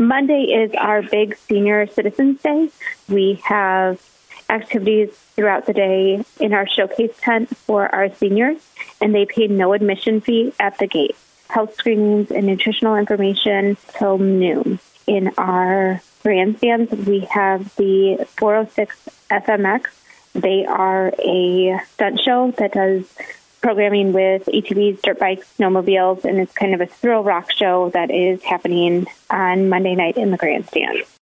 Monday is our big Senior Citizens Day. We have activities throughout the day in our showcase tent for our seniors, and they pay no admission fee at the gate. Health screenings and nutritional information till noon. In our grandstands, we have the 406 FMX. They are a stunt show that does programming with ATVs, dirt bikes, snowmobiles, and it's kind of a thrill rock show that is happening on Monday night in the grandstand.